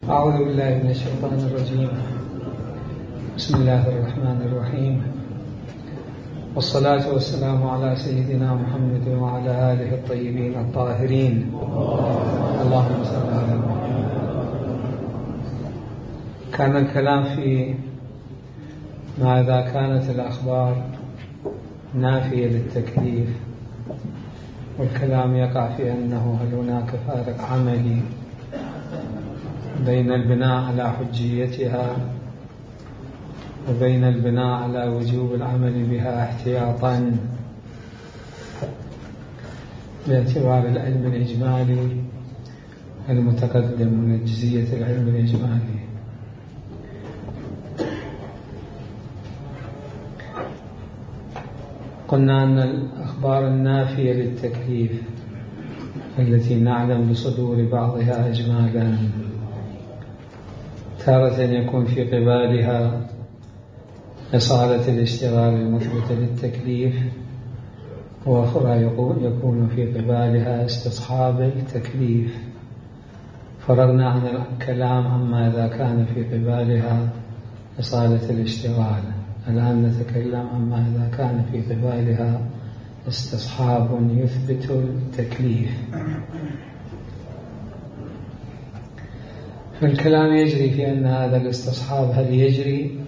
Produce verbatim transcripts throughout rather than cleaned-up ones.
أعوذ بالله من الشيطان الرجيم. بسم الله الرحمن الرحيم، والصلاة والسلام على سيدنا محمد وعلى آله الطيبين الطاهرين. اللهم صل على محمد. كان الكلام في ماذا كانت الأخبار نافية للتكليف، والكلام يقع في أنه هل هناك فارق عملي بين البناء على حجيتها وبين البناء على وجوب العمل بها احتياطا باعتبار العلم الإجمالي المتقدم من جزئية العلم الإجمالي. قلنا أن الأخبار النافية للتكليف التي نعلم بصدور بعضها إجمالا تارة يكون في قبالها إصالة الاشتغال المثبتة للتكليف، وأخرى يكون في قبالها استصحاب التكليف. فرغنا عن الكلام عما إذا كان في قبالها إصالة الاشتغال، الآن نتكلم عما إذا كان في قبالها استصحاب يثبت التكليف. فالكلام يجري في أن هذا الاستصحاب هل يجري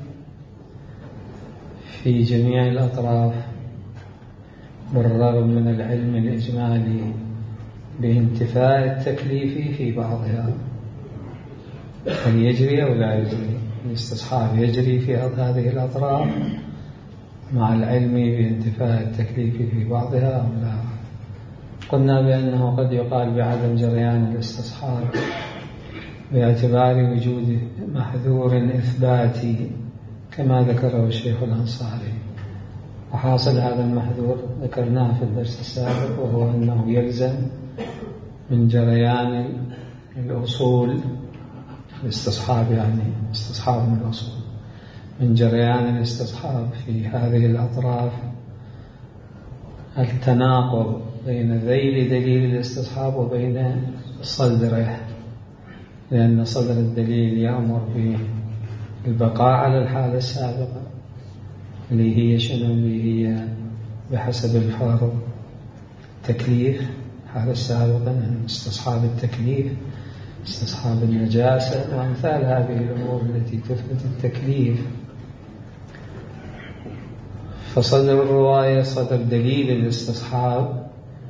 في جميع الأطراف بالرغم من العلم الإجمالي بانتفاء التكليف في بعضها، هل يجري أو لا يجري؟ الاستصحاب يجري في هذه الأطراف مع العلم بانتفاء التكليف في بعضها أو لا؟ قلنا بأنه قد يقال بعدم جريان الاستصحاب باعتبار وجود محذور إثباتي كما ذكره الشيخ الأنصاري، وحاصل هذا المحذور ذكرناه في الدرس السابق، وهو أنه يلزم من جريان الأصول الاستصحاب، يعني استصحاب من الأصول، من جريان الاستصحاب في هذه الأطراف التناقض بين ذيل دليل الاستصحاب وبين صدره، لأن صدر الدليل يأمر بالبقاء على الحالة السابقة اللي هي شنو؟ اللي هي بحسب الفرض تكليف الحالة السابقة، استصحاب التكليف، استصحاب النجاسة وأمثال هذه الأمور التي تثبت التكليف. فصدر الرواية صدر دليل الاستصحاب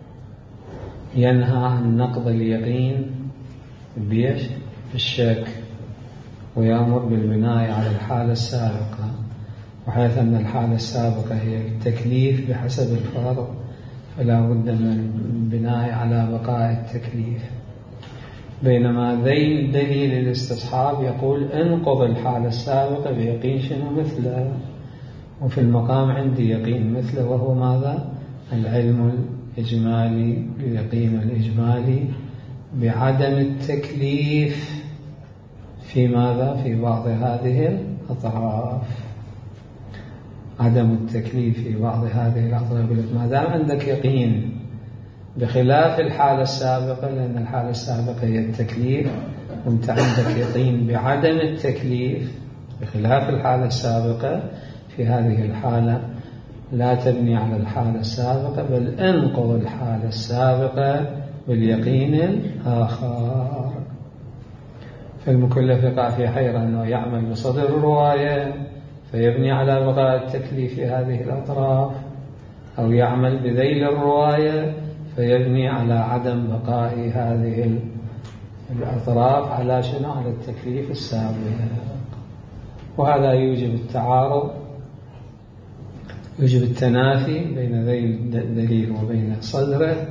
ينهى عن نقض اليقين بيش بالشك، ويأمر بالبناء على الحالة السابقة، وحيث أن الحالة السابقة هي التكليف بحسب الفرض فلا بد من البناء على بقاء التكليف. بينما ذيل دليل الاستصحاب يقول انقض الحالة السابقة بيقين شنو مثله، وفي المقام عندي يقين مثله، وهو ماذا؟ العلم الإجمالي، اليقين الإجمالي بعدم التكليف في ماذا؟ في بعض هذه الأطراف، عدم التكليف في بعض هذه الأطراف. ما دام عندك يقين بخلاف الحالة السابقة، لأن الحالة السابقة هي التكليف، وانت عندك يقين بعدم التكليف بخلاف الحالة السابقة، في هذه الحالة لا تبني على الحالة السابقة، بل انقض الحالة السابقة باليقين الآخر. فالمكلف يقع في حيرة أنه يعمل بصدر الرواية فيبني على بقاء التكليف في هذه الأطراف، أو يعمل بذيل الرواية فيبني على عدم بقاء هذه الأطراف على شنو؟ على التكليف السابق. وهذا يوجب التعارض، يوجب التنافي بين ذيل الدليل وبين صدره،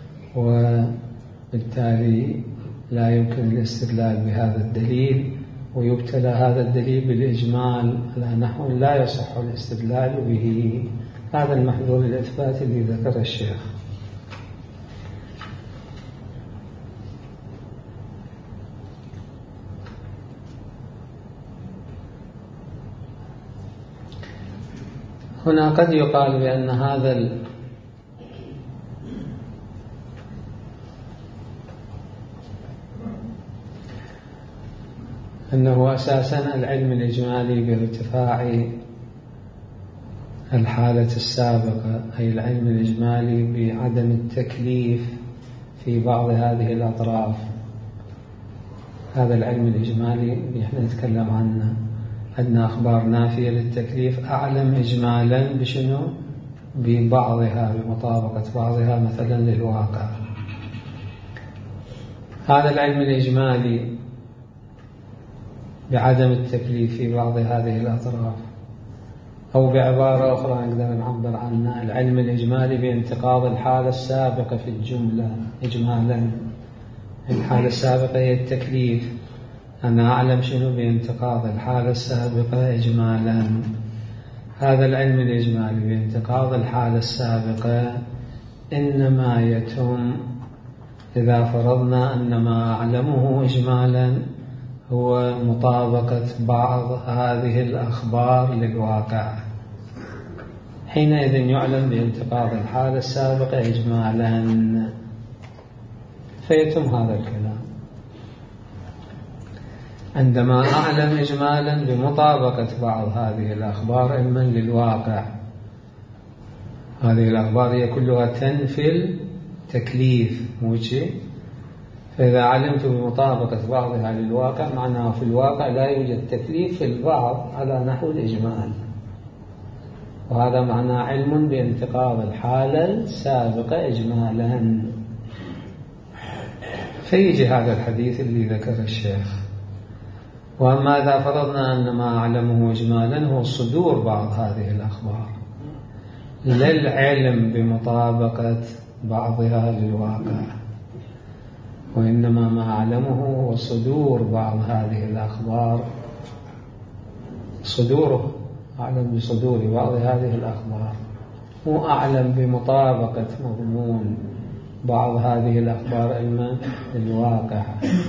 وبالتالي لا يمكن الاستدلال بهذا الدليل، ويبتلى هذا الدليل بالإجمال على نحو لا يصح الاستدلال به. هذا المحذور الإثبات الذي ذكر الشيخ. هنا قد يقال بأن هذا أنه أساسا العلم الإجمالي بارتفاع الحالة السابقة، أي العلم الإجمالي بعدم التكليف في بعض هذه الأطراف. هذا العلم الإجمالي اللي احنا نتكلم عنه، عندنا أخبار نافية للتكليف، أعلم إجمالا بشنو؟ ببعضها، بمطابقة بعضها مثلا للواقع. هذا العلم الإجمالي بعدم التكليف في بعض هذه الأطراف، أو بعبارة أخرى نقدر نعبر عنه العلم الإجمالي بانتقاض الحالة السابقة في الجملة إجمالا. الحالة السابقة هي التكليف، أنا أعلم شنو بانتقاض الحالة السابقة إجمالا. هذا العلم الإجمالي بانتقاض الحالة السابقة إنما يتم إذا فرضنا أن ما أعلمه إجمالا هو مطابقة بعض هذه الأخبار للواقع. حينئذ يعلم بانتقاض الحالة السابقة إجمالا، فيتم هذا الكلام. عندما أعلم إجمالا بمطابقة بعض هذه الأخبار علما للواقع، هذه الأخبار هي كلها تنفي التكليف موجه، فإذا علمت بمطابقة بعضها للواقع معناه في الواقع لا يوجد تكليف في البعض على نحو الإجمال، وهذا معناه علم بانتقاض الحالة السابقة إجمالا. فيجي هذا الحديث اللي ذكر الشيخ. وأما إذا فرضنا أن ما أعلمه إجمالا هو صدور بعض هذه الأخبار للعلم بمطابقة بعضها للواقع، وإنما ما أعلمه هو صدور بعض هذه الأخبار، صدوره أعلم بصدور بعض هذه الأخبار، مو أعلم بمطابقة مضمون بعض هذه الأخبار علما للواقع.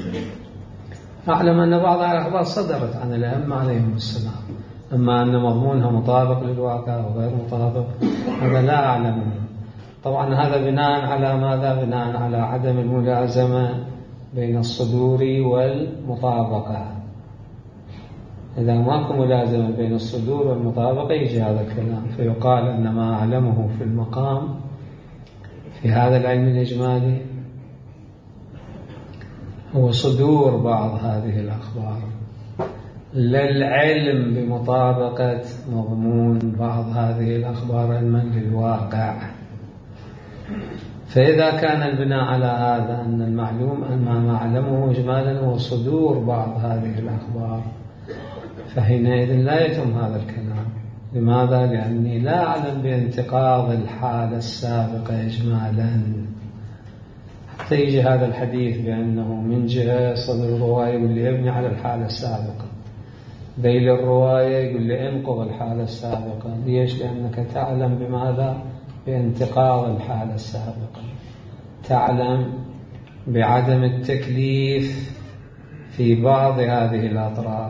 أعلم أن بعض الأخبار صدرت عن الأئمة عليهم السلام، أما أن مضمونها مطابق للواقع وغير مطابق هذا لا أعلمه. طبعا هذا بناء على ماذا؟ بناء على عدم الملازمة بين الصدور والمطابقة. إذا ماكو ملازمة بين الصدور والمطابقة يجي هذا الكلام، فيقال أن ما أعلمه في المقام في هذا العلم الإجمالي هو صدور بعض هذه الأخبار للعلم بمطابقة مضمون بعض هذه الأخبار علما للواقع. فإذا كان البناء على هذا أن المعلوم أن ما معلمه إجمالا هو صدور بعض هذه الأخبار، فحينئذ لا يتم هذا الكلام. لماذا؟ لأني لا أعلم بانتقاض الحالة السابقة إجمالا. حتى يجي هذا الحديث بأنه من جهة صدر الرواية يقول لي ابني على الحالة السابقة، ذيل الرواية يقول لي انقض الحالة السابقة. ليش؟ لأنك تعلم بماذا؟ بانتقاض الحالة السابقة، تعلم بعدم التكليف في بعض هذه الأطراف.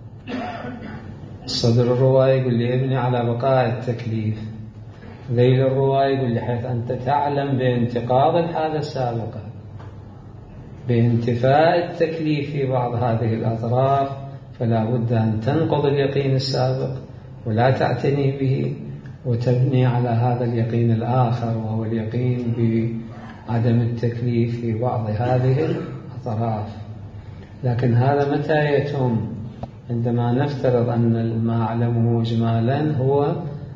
صدر الرواية يقول لي ابني على بقاء التكليف، ذيل الرواية يقول لي حيث أنت تعلم بانتقاض الحالة السابقة بانتفاء التكليف في بعض هذه الأطراف، فلا بد أن تنقض اليقين السابق ولا تعتني به وتبني على هذا اليقين الآخر، وهو اليقين بعدم التكليف في بعض هذه الأطراف. لكن هذا متى يتم؟ عندما نفترض أن ما أعلمه إجمالا هو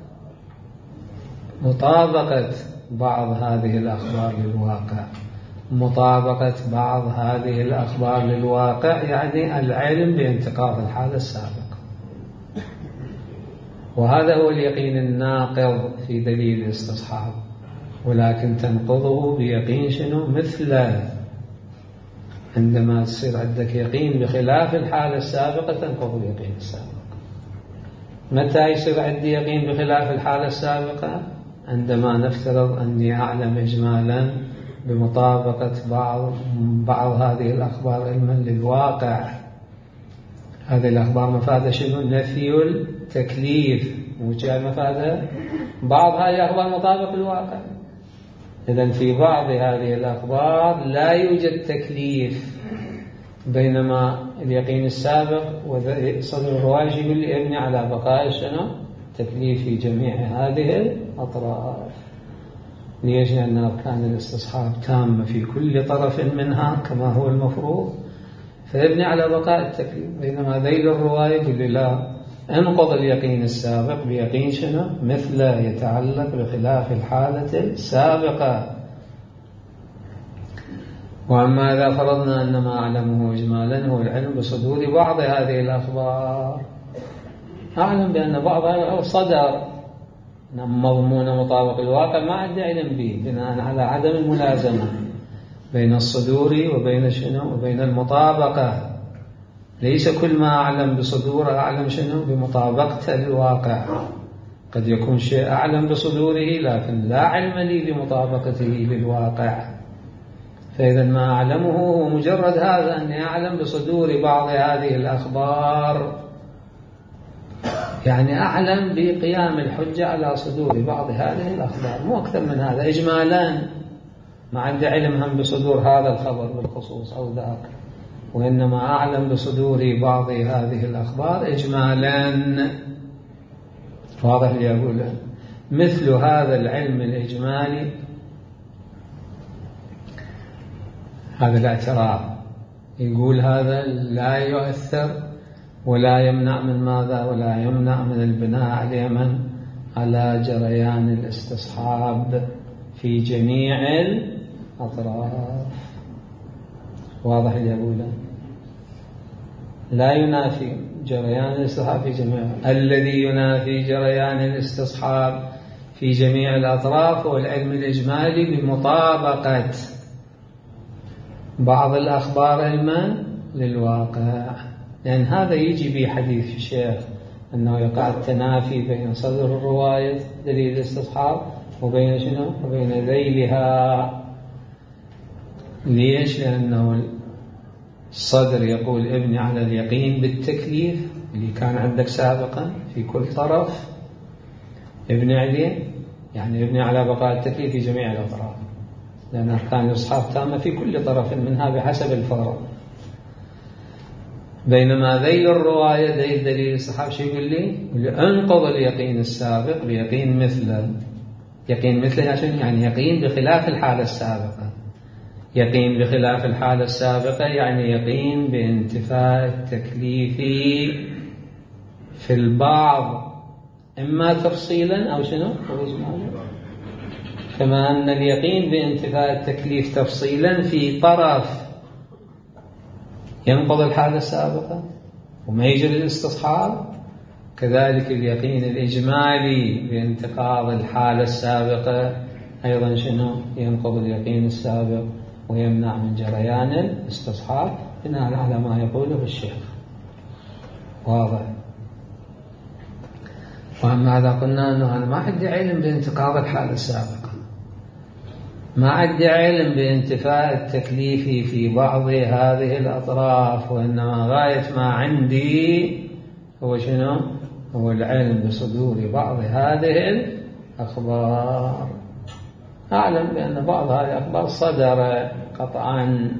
مطابقة بعض هذه الأخبار للواقع. مطابقة بعض هذه الأخبار للواقع يعني العلم بانتقاض الحالة السابقة، وهذا هو اليقين الناقض في دليل الاستصحاب، ولكن تنقضه بيقين شنو؟ مثله. عندما تصير عندك يقين بخلاف الحالة السابقة تنقض اليقين السابق. متى يصير عندي يقين بخلاف الحالة السابقة؟ عندما نفترض أني أعلم إجمالا بمطابقة بعض بعض هذه الأخبار علما للواقع. هذه الأخبار مفادة شنو؟ نفي التكليف، وجاء مفادة بعض هذه الأخبار مطابق للواقع. إذن في بعض هذه الأخبار لا يوجد تكليف، بينما اليقين السابق وصدر الرواية يقول لي ابني على بقاء شنو تكليف في جميع هذه الأطراف. ليش؟ لأن أركان الاستصحاب تامة في كل طرف منها كما هو المفروض، فيبني على بقاء التكليف. بينما ذيل الرواية يقول لي لا، انقض اليقين السابق بيقين شنو مثل يتعلق بخلاف الحالة السابقة. وأما إذا فرضنا أن ما أعلمه إجمالا هو العلم بصدور بعض هذه الأخبار، أعلم بأن بعضها صدر مضمون مطابق الواقع ما عندي علم به بناء على عدم الملازمة بين الصدور وبين شنو وبين المطابقة. ليس كل ما أعلم بصدوره أعلم شنو بمطابقة الواقع، قد يكون شيء أعلم بصدوره لكن لا علم لي بمطابقته للواقع. فإذا ما أعلمه هو مجرد هذا أني أعلم بصدور بعض هذه الأخبار، يعني أعلم بقيام الحجة على صدور بعض هذه الأخبار، مو أكثر من هذا إجمالا. ما عندي علم هم بصدور هذا الخبر بالخصوص أو ذاك، وإنما أعلم بصدور بعض هذه الأخبار إجمالا. واضح لي أقول مثل هذا العلم الإجمالي، هذا الاعتراف يقول هذا لا يؤثر ولا يمنع من ماذا ولا يمنع من البناء عليه من على جريان الاستصحاب في جميع الأطراف. واضح اللي أقوله؟ لا ينافي جريان الاستصحاب في جميع، الذي ينافي جريان الاستصحاب في جميع الأطراف هو العلم الإجمالي بمطابقة بعض الأخبار علما للواقع. لأن هذا يجي به حديث الشيخ أنه يقع التنافي بين صدر الرواية دليل الاستصحاب وبين شنو وبين ذيلها. ليش؟ لأنه الصدر يقول ابني على اليقين بالتكليف اللي كان عندك سابقا في كل طرف، ابني عليه يعني ابني على بقاء التكليف في جميع الأطراف، لأن أركان الاستصحاب تامة في كل طرف منها بحسب الفرق. بينما ذيل الرواية ذيل دليل الاستصحاب شو يقول لي؟ يقول لي انقض اليقين السابق بيقين مثله. يقين مثله عشان يعني يقين بخلاف الحالة السابقة. يقين بخلاف الحالة السابقة يعني يقين بانتفاء التكليف في البعض إما تفصيلا أو شنو أو إجمالا، كما أن اليقين بانتفاء التكليف تفصيلا في طرف ينقض الحالة السابقة وما يجري الاستصحاب، كذلك اليقين الإجمالي بانتقاض الحالة السابقة أيضا شنو ينقض اليقين السابق ويمنع من جريان الاستصحاب بناء على ما يقوله الشيخ. واضح؟ وأما إذا قلنا أنه أنا ما عندي علم بانتقاض الحالة السابقة، ما عندي علم بانتفاء التكليف في بعض هذه الأطراف، وإنما غاية ما عندي هو شنو؟ هو العلم بصدور بعض هذه الأخبار. أعلم بأن بعض هذه الأخبار صدر قطعا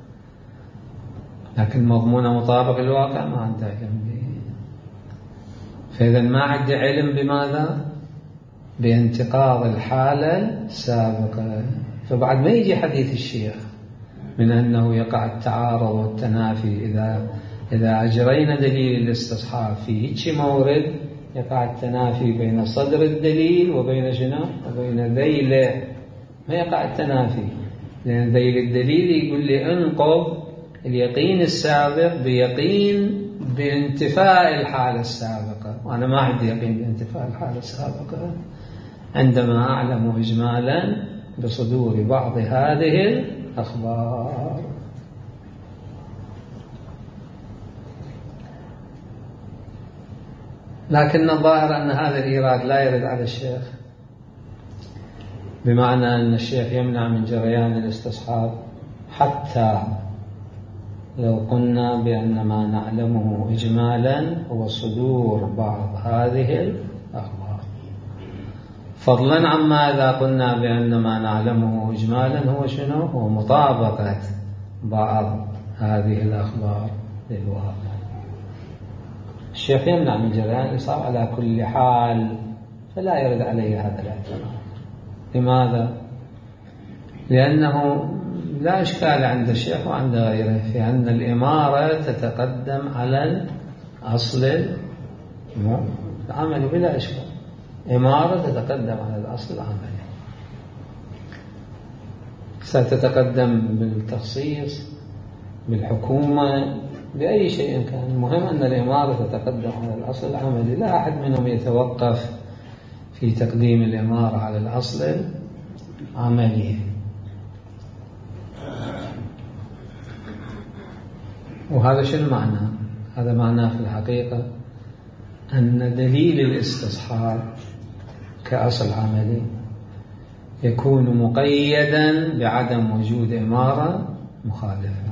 لكن مضمون مطابق الواقع ما عندي علم به. فإذا ما عندي علم بماذا؟ بانتقاض الحالة السابقة. فبعد ما يجي حديث الشيخ من أنه يقع التعارض والتنافي إذا إذا أجرينا دليل الاستصحاب في هيك مورد يقع التنافي بين صدر الدليل وبين شنو وبين ذيله، ما يقع التنافي، لأن ذيل الدليل يقول لي انقض اليقين السابق بيقين بانتفاء الحالة السابقة، وأنا ما عندي يقين بانتفاء الحالة السابقة عندما أعلم إجمالا بصدور بعض هذه الأخبار. لكن الظاهر أن هذا الإيراد لا يرد على الشيخ، بمعنى أن الشيخ يمنع من جريان الاستصحاب حتى لو قلنا بأن ما نعلمه إجمالا هو صدور بعض هذه الأخبار، فضلا عما إذا قلنا بأن ما نعلمه إجمالا هو شنو؟ هو مطابقة بعض هذه الأخبار للواقع. الشيخ يمنع من جريان الإصابة على كل حال، فلا يرد عليه هذا الاعتراض. لماذا؟ لأنه لا إشكال عند الشيخ وعند غيره في أن الإمارة تتقدم على الأصل العملي بلا إشكال. إمارة تتقدم على الأصل العملي، ستتقدم بالتخصيص بالحكومة بأي شيء كان. المهم أن الإمارة تتقدم على الأصل العملي، لا أحد منهم يتوقف في تقديم الإمارة على الأصل العملي. وهذا شنو معناه؟ هذا معناه في الحقيقة أن دليل الاستصحاب كأصل عملي يكون مقيدا بعدم وجود إمارة مخالفة.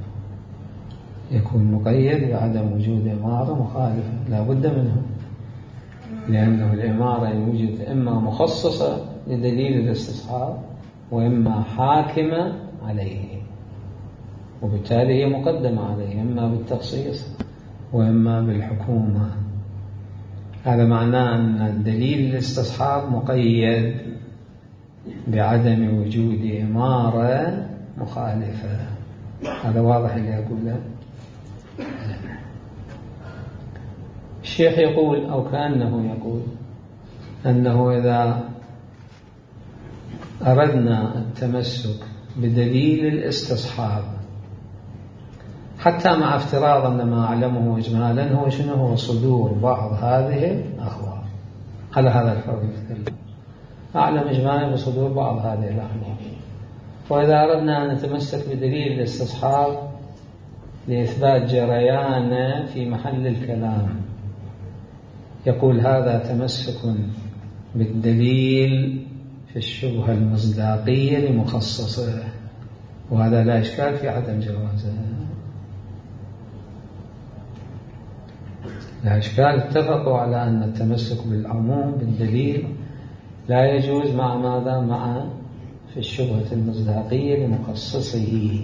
يكون مقيد بعدم وجود إمارة مخالفة، لا بد منه، لأنه الإمارة يوجد إما مخصصة لدليل الاستصحاب وإما حاكمة عليه، وبالتالي هي مقدمة عليه إما بالتخصيص وإما بالحكومة. هذا معناه أن دليل الاستصحاب مقيد بعدم وجود إمارة مخالفة. هذا واضح اللي أقوله. الشيخ يقول أو كأنه يقول أنه إذا أردنا التمسك بدليل الاستصحاب حتى مع افتراض أن ما أعلمه إجمالا هو شنو؟ هو صدور بعض هذه الأخبار. على هذا الفرض يتكلم، أعلم إجمالا بصدور بعض هذه الأخبار. وإذا أردنا أن نتمسك بدليل الاستصحاب لإثبات جريان في محل الكلام، يقول هذا تمسك بالدليل في الشبهة المصداقية لمخصصه، وهذا لا إشكال في عدم جوازه. لا إشكال، اتفقوا على أن التمسك بالعموم بالدليل لا يجوز مع ماذا؟ مع في الشبهة المصداقية لمخصصه.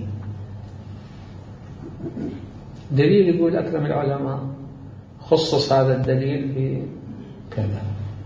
دليل يقول أكرم العلماء خصص هذا الدليل بكذا،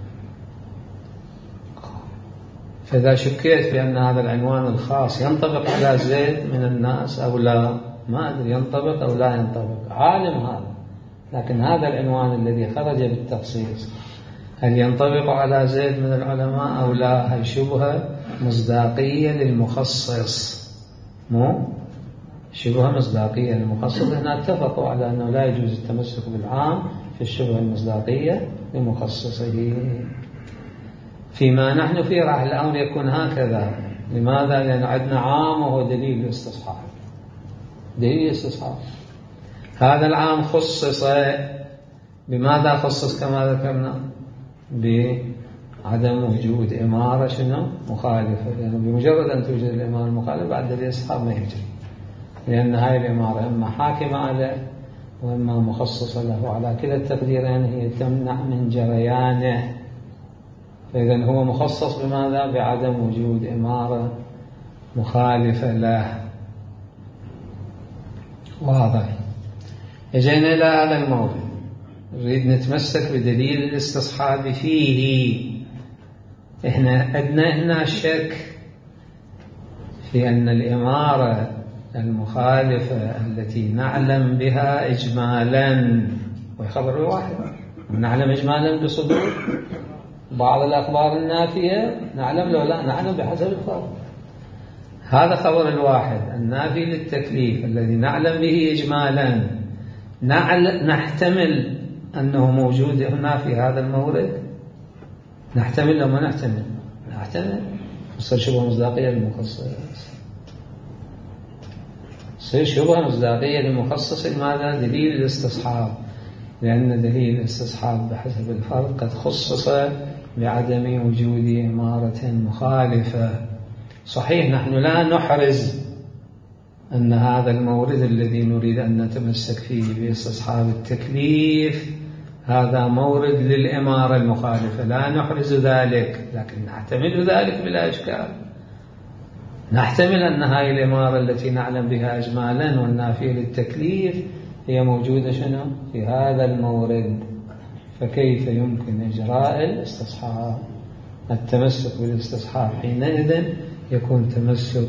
فإذا شكيت بأن هذا العنوان الخاص ينطبق على زيد من الناس أو لا، ما أدري ينطبق أو لا ينطبق، عالم هذا، لكن هذا العنوان الذي خرج بالتخصيص هل ينطبق على زيد من العلماء أو لا؟ هي شبهة مصداقية للمخصص، مو شبهة مصداقية للمخصص. هنا اتفقوا على أنه لا يجوز التمسك بالعام في الشبهة المصداقية لمخصصه. فيما نحن فيه راح الأمر يكون هكذا. لماذا؟ لأن عندنا عام وهو دليل الاستصحاب. دليل الاستصحاب هذا العام خصص بماذا؟ خصص كما ذكرنا بعدم وجود إمارة شنو؟ مخالفة. يعني بمجرد أن توجد الإمارة المخالفة بعد دليل الاستصحاب ما يجري، لأن هاي الإمارة إما حاكمة عليه وإما مخصصة له. على كلا التقديرين هي تمنع من جريانه. فإذا هو مخصص بماذا؟ بعدم وجود إمارة مخالفة له. واضح. اجينا إلى هذا الموضوع، نريد نتمسك بدليل الاستصحاب فيه. إحنا أدنى هنا الشك في أن الإمارة المخالفة التي نعلم بها إجمالا، وخبر واحد نعلم إجمالا بصدور بعض الأخبار النافية، نعلم لو لا نعلم بحسب الفرض. هذا خبر الواحد النافي للتكليف الذي نعلم به إجمالا، نحتمل أنه موجود هنا في هذا المورد، نحتمل لو ما نحتمل نحتمل تصير شبهة مصداقية للمخصص. تصير شبهة مصداقية للمخصص. لماذا؟ دليل الاستصحاب، لأن دليل الاستصحاب بحسب الفرق قد خصص بعدم وجود إمارة مخالفة. صحيح نحن لا نحرز أن هذا المورد الذي نريد أن نتمسك فيه باستصحاب التكليف هذا مورد للإمارة المخالفة، لا نحرز ذلك، لكن نحتمل ذلك بلا إشكال. نحتمل أن هذه الإمارة التي نعلم بها إجمالا والنافية للتكليف هي موجودة شنو في هذا المورد، فكيف يمكن إجراء الاستصحاب؟ التمسك بالاستصحاب حينئذ يكون تمسك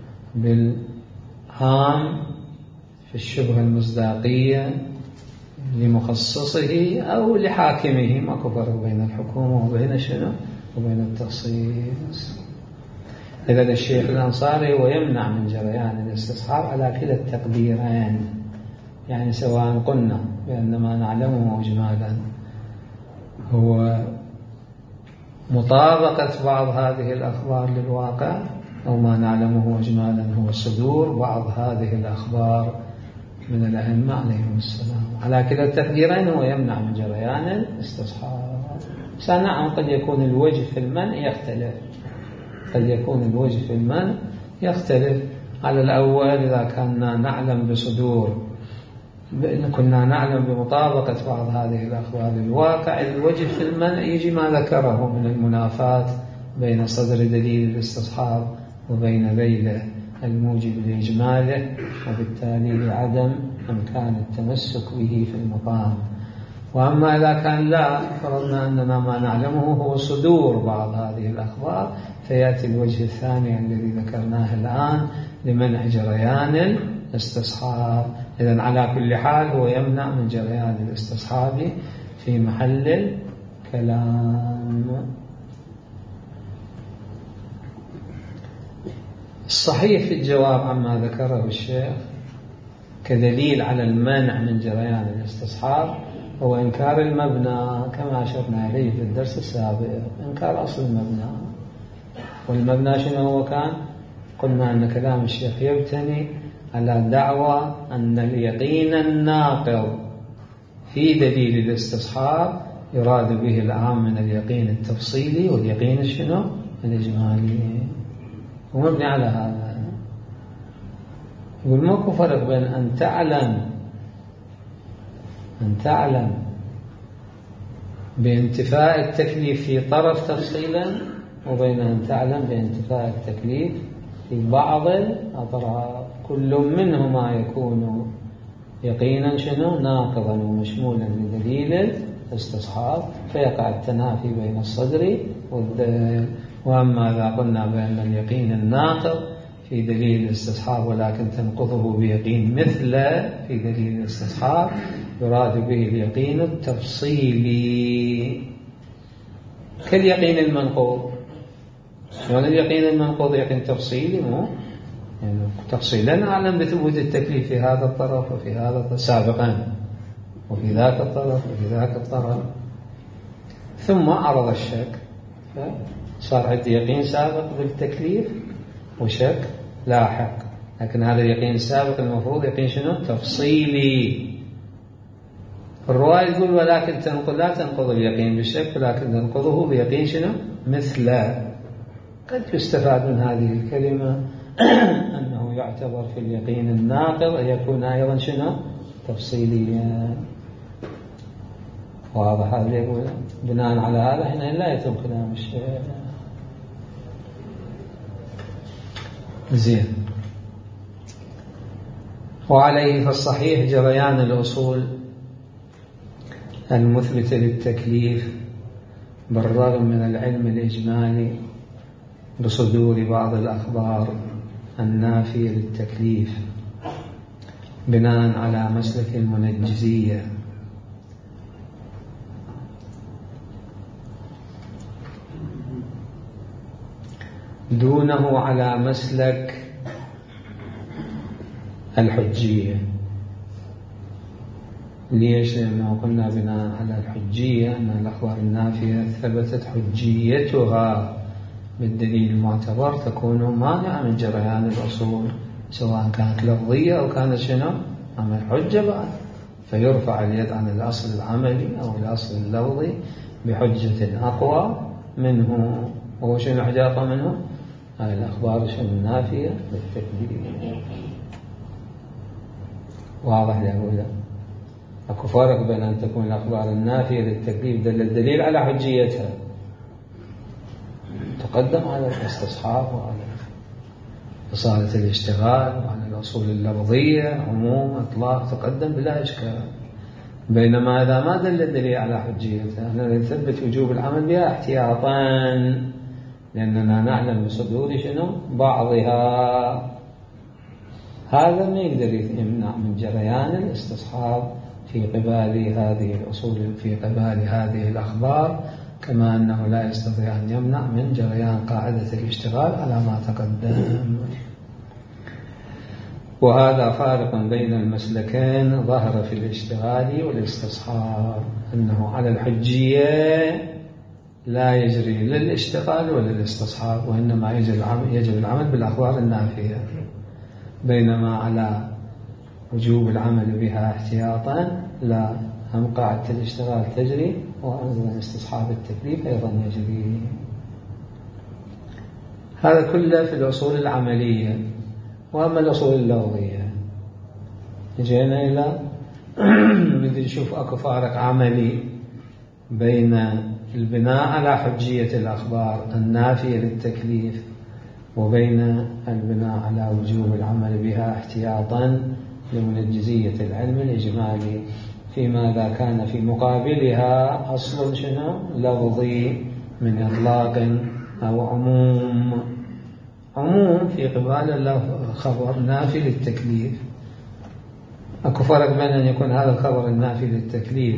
بالهام في الشبهة المصداقية لمخصصه أو لحاكمه، ما فرق بين الحكومة وبين شنو وبين التخصيص. إذا الشيخ الأنصاري ويمنع من جريان الاستصحاب على كلا التقديرين، يعني سواء قلنا بأن ما نعلمه إجمالا هو مطابقة بعض هذه الأخبار للواقع، أو ما نعلمه إجمالا هو صدور بعض هذه الأخبار من الأئمة عليهم السلام، على كلا التقديرين هو يمنع من جريان الاستصحاب. نعم قد يكون الوجه في المنع يختلف، قد يكون الوجه في المنع يختلف. على الأول إذا كنا نعلم بصدور، كنا نعلم بمطابقة بعض هذه الأخبار للواقع، الوجه في المنع يجي ما ذكره من المنافاة بين صدر دليل الاستصحاب وبين ذيله الموجب لإجماله، وبالتالي لعدم إمكان التمسك به في المقام. وأما إذا كان لا، فرضنا أننا ما نعلمه هو صدور بعض هذه الأخبار، فيأتي الوجه الثاني الذي ذكرناه الآن لمنع جريان الاستصحاب. إذن على كل حال هو يمنع من جريان الاستصحاب في محل الكلام. الصحيح في الجواب عما ذكره الشيخ كدليل على المنع من جريان الاستصحاب هو إنكار المبنى، كما أشرنا إليه في الدرس السابق، إنكار أصل المبنى. والمبنى شنو هو كان؟ قلنا أن كلام الشيخ يبتني على دعوى أن اليقين الناقض في دليل الاستصحاب يراد به العام من اليقين التفصيلي واليقين شنو الإجمالي، ومبني على هذا. يقول ماكو فرق بين أن تعلم أن تعلم بانتفاء التكليف في طرف تفصيلا، وبين أن تعلم بانتفاء التكليف في بعض الأطراف، كل منهما يكون يقينا شنو ناقضا ومشمولا لدليل الاستصحاب، فيقع التنافي بين الصدر والذيل. وأما إذا قلنا بأن اليقين الناقض في دليل الاستصحاب ولكن تنقضه بيقين مثل في دليل الاستصحاب، يراد به اليقين التفصيلي كاليقين المنقوض. يعني اليقين المنقوض يقين تفصيلي، مو يعني تفصيلا أعلم بثبوت التكليف في هذا الطرف وفي هذا الطرف سابقا، وفي ذاك الطرف وفي ذاك الطرف، ثم عرض الشك، صار عندي يقين سابق بالتكليف وشك لاحق. لكن هذا اليقين السابق المفروض يقين شنو تفصيلي. الرواية يقول ولكن تنقض لا تنقض اليقين بالشك، ولكن تنقضه بيقين شنو مثل. قد يستفاد من هذه الكلمة أنه يعتبر في اليقين الناقض أن يكون أيضا شنو تفصيليا. واضح هذا؟ يقول بناء على هذا حين لا يتم كلام الشيء. زين. وعليه فالصحيح جريان الأصول المثبتة للتكليف بالرغم من العلم الإجمالي بصدور بعض الأخبار النافية للتكليف بناء على مسلك المنجزية، دونه على مسلك الحجية. ليش؟ لأنه قلنا بناء على الحجية أن الأخبار النافية ثبتت حجيتها بالدليل المعتبر، تكون مانعة من جريان الأصول سواء كانت لفظية أو كانت شنو عمل حجة بعد، فيرفع اليد عن الأصل العملي أو الأصل اللفظي بحجة أقوى منه. وهو شنو حجة أقوى منه؟ هاي الأخبار شنو النافية للتكليف. واضح يا أولا؟ أكو فرق بين أن تكون الأخبار النافية للتكليف دل الدليل على حجيتها تقدم على الاستصحاب وعلى أصالة الاشتغال وعن الأصول اللفظية عموم أطلاق تقدم بلا إشكال. بينما إذا ما دل الدليل على حجيته أننا نثبت وجوب العمل بها احتياطا، لأننا نعلم بصدور شنو بعضها، هذا ما يقدر يمنع من جريان الاستصحاب في قبال هذه الأصول في قبال هذه الأخبار، كما أنه لا يستطيع أن يمنع من جريان قاعدة الاشتغال على ما تقدم. وهذا فارق بين المسلكين ظهر في الاشتغال والاستصحاب، أنه على الحجية لا يجري للاشتغال ولا الاستصحاب، وإنما يجب العمل, يجب العمل بالأخبار النافية، بينما على وجوب العمل بها احتياطا لا، هم قاعدة الاشتغال تجري وأيضا استصحاب التكليف أيضا يجري. هذا كله في الأصول العملية. وأما الأصول اللفظية جينا إلى نريد نشوف أكو فارق عملي بين البناء على حجية الأخبار النافية للتكليف وبين البناء على وجوب العمل بها احتياطا لمنجزية العلم الإجمالي، فيما إذا كان في مقابلها أصل شنو لفظي من إطلاق أو عموم. عموم في قبال الخبر نافي للتكليف. أكو فرق بين أن يكون هذا الخبر النافي للتكليف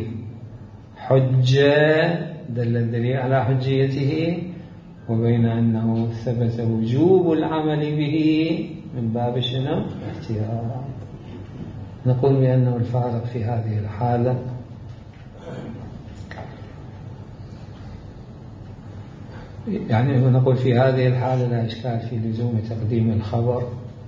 حجة دل الدليل على حجيته، وبين أنه ثبت وجوب العمل به من باب شنو احتياط. نقول بأنه الفارق في هذه الحالة يعني نقول في هذه الحالة لا إشكال في لزوم تقديم الخبر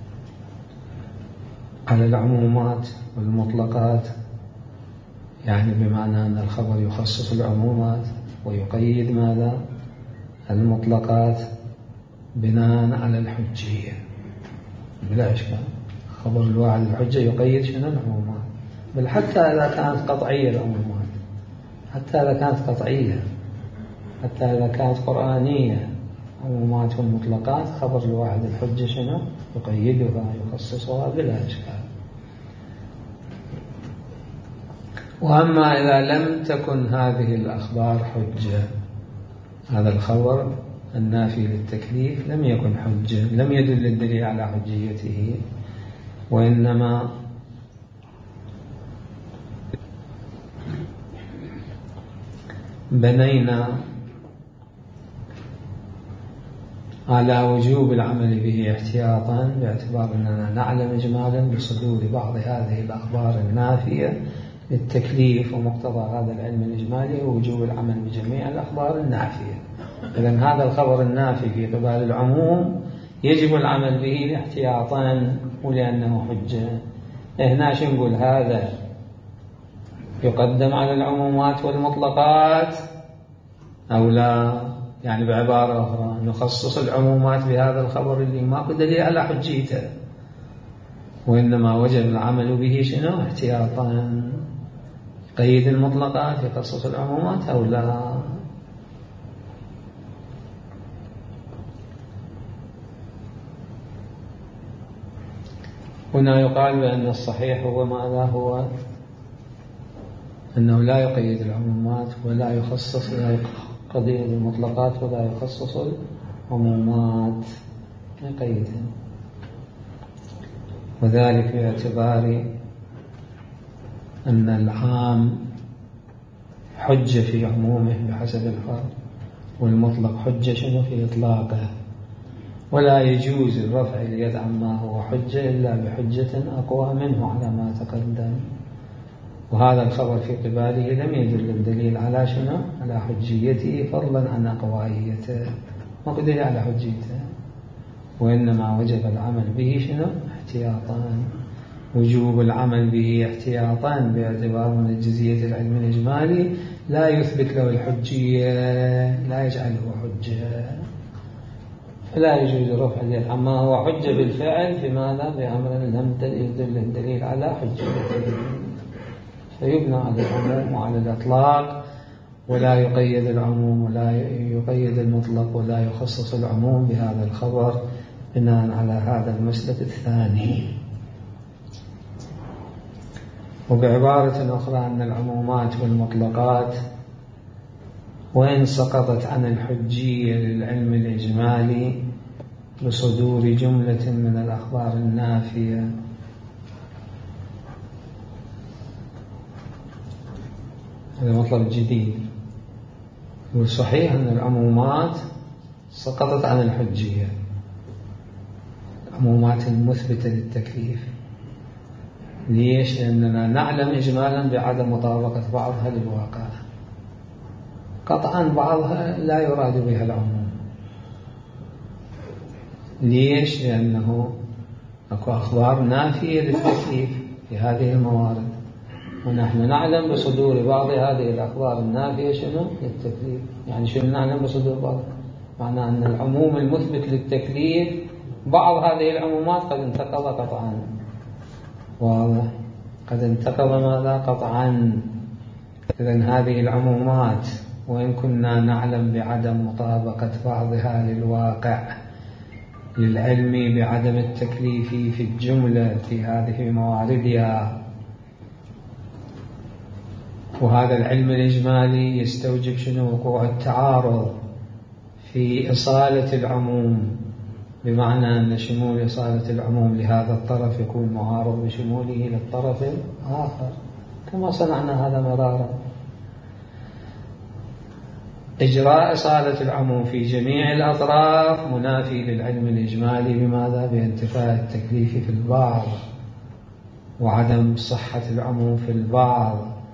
على العمومات والمطلقات، يعني بمعنى أن الخبر يخصص العمومات ويقيد ماذا المطلقات بناء على الحجية بلا إشكال. خبر الواحد الحجة يقيد شنو العمومات، بل حتى إذا كانت قطعية العمومات، حتى إذا كانت قطعية، حتى إذا كانت قرآنية عمومات والمطلقات خبر الواحد الحجة شنو يقيدها يخصصها بلا إشكال. وأما إذا لم تكن هذه الأخبار حجة، هذا الخبر النافي للتكليف لم يكن حجة، لم يدل الدليل على حجيته، وإنما بنينا على وجوب العمل به احتياطا باعتبار أننا نعلم إجمالا بصدور بعض هذه الأخبار النافية للتكليف، ومقتضى هذا العلم الإجمالي ووجوب العمل بجميع الأخبار النافية. إذن هذا الخبر النافي في قبال العموم يجب العمل به احتياطا ولأنه حجة. هنا شو نقول؟ هذا يقدم على العمومات والمطلقات أو لا؟ يعني بعبارة أخرى نخصص العمومات بهذا الخبر اللي ما دليل على حجيته، وإنما وجب العمل به شنو احتياطا، قيد المطلقات يخصص العمومات أو لا؟ هنا يقال بأن الصحيح هو ماذا؟ هو أنه لا يقيد العمومات ولا يخصص، لا قضية المطلقات ولا يخصص العمومات، يقيدها، وذلك باعتبار أن العام حجة في عمومه بحسب الفرد، والمطلق حجة شنو في إطلاقه، ولا يجوز الرفع اليد عما هو حجة إلا بحجة أقوى منه على ما تقدم. وهذا الخبر في قباله لم يدل الدليل على شنو على حجيته فضلا عن أقوائيته، ما دليل على حجيته، وإنما وجب العمل به شنو احتياطا. وجوب العمل به احتياطا باعتبار منجزية العلم الإجمالي لا يثبت له الحجية، لا يجعله حجة، فلا يجوز رفع اليد عما هو حجة بالفعل في ماذا؟ بأمر لم يدل الدليل على حجيته، فيبنى على العموم وعلى الإطلاق، ولا يقيد العموم ولا يقيد المطلق ولا يخصص العموم بهذا الخبر بناء على هذا المسلك الثاني. وبعبارة أخرى أن العمومات والمطلقات وإن سقطت عن الحجية للعلم الإجمالي بصدور جملة من الأخبار النافية هذا مطلب جديد. والصحيح أن العمومات سقطت عن الحجية، العمومات المثبتة للتكليف. ليش؟ لأننا نعلم إجمالا بعدم مطابقة بعضها للواقع، قطعا بعضها لا يراد بها العموم. ليش؟ لأنه أكو أخبار نافية للتكليف في هذه الموارد، ونحن نعلم بصدور بعض هذه الأخبار النافية شنو؟ للتكليف. يعني شنو نعلم بصدور بعض؟ معنى أن العموم المثبت للتكليف بعض هذه العمومات قد انتقض قطعا. واضح؟ قد انتقض ماذا؟ قطعا. إذن هذه العمومات وإن كنا نعلم بعدم مطابقة بعضها للواقع للعلم بعدم التكليف في الجملة في هذه مواردها، وهذا العلم الإجمالي يستوجب شنو؟ وقوع التعارض في إصالة العموم، بمعنى أن شمول إصالة العموم لهذا الطرف يكون معارض بشموله للطرف الآخر، كما صنعنا هذا مرارا. إجراء إصالة العموم في جميع الأطراف منافي للعلم الإجمالي بماذا؟ بانتفاء التكليف في البعض وعدم صحة العموم في البعض.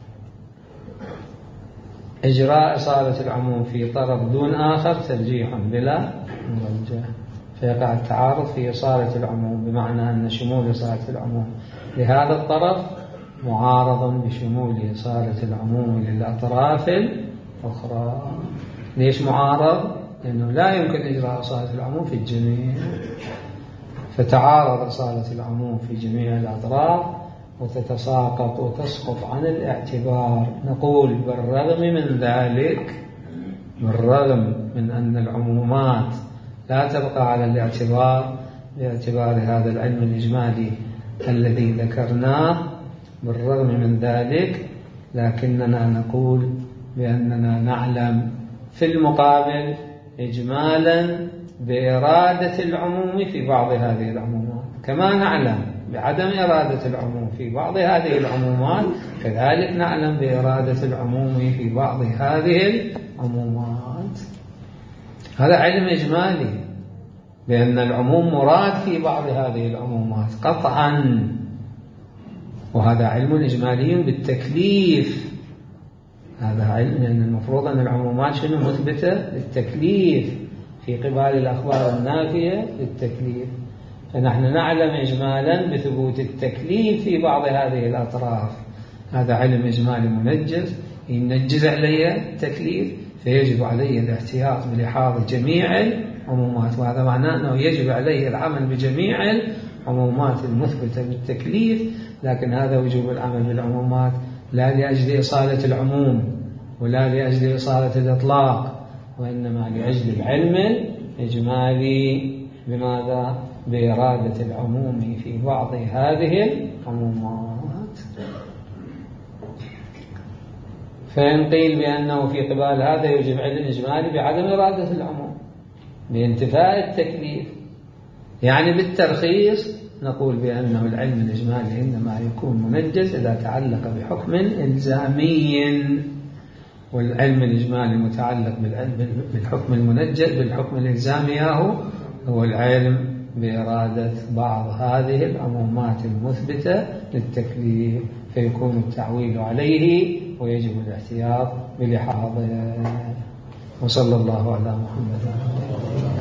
إجراء إصالة العموم في طرف دون آخر ترجيح بلا مرجح، فيقع التعارض في إصالة العموم، بمعنى أن شمول إصالة العموم لهذا الطرف معارض بشمول إصالة العموم للأطراف الأخرى. ليش معارض؟ لأنه لا يمكن إجراء إصالة العموم في الجميع، فتعارض إصالة العموم في جميع الأطراف وتتساقط وتسقط عن الاعتبار. نقول بالرغم من ذلك، بالرغم من أن العمومات لا تبقى على الاعتبار باعتبار هذا العلم الإجمالي الذي ذكرناه، بالرغم من ذلك لكننا نقول بأننا نعلم في المقابل إجمالا بإرادة العموم في بعض هذه العمومات، كما نعلم بعدم إرادة العموم في بعض هذه العمومات كذلك نعلم بإرادة العموم في بعض هذه العمومات. هذا علم إجمالي بأن العموم مراد في بعض هذه العمومات قطعا، وهذا علم إجمالي بالتكليف. هذا علم لأن المفروض أن العمومات شنو؟ مثبتة للتكليف في قبال الأخبار النافية للتكليف، فنحن نعلم إجمالا بثبوت التكليف في بعض هذه الأطراف. هذا علم إجمالي منجز، ينجز علي التكليف فيجب علي الاحتياط بلحاظ جميع العمومات، وهذا معناه أنه يجب علي العمل بجميع العمومات المثبتة بالتكليف. لكن هذا وجوب العمل بالعمومات لا لأجل إصالة العموم ولا لأجل إصالة الإطلاق، وإنما لأجل العلم الإجمالي بماذا؟ بإرادة العموم في بعض هذه العمومات. فإن قيل بأنه في قبال هذا يجب علم إجمالي بعدم إرادة العموم بانتفاء التكليف، يعني بالترخيص نقول بأنه العلم الإجمالي إنما يكون منجز إذا تعلق بحكم إلزامي، والعلم الإجمالي متعلق بالحكم المنجز بالحكم الإلزامي هو العلم بإرادة بعض هذه العمومات المثبتة للتكليف، فيكون التعويل عليه ويجب الاحتياط بلحاظه. وصلى الله على محمد.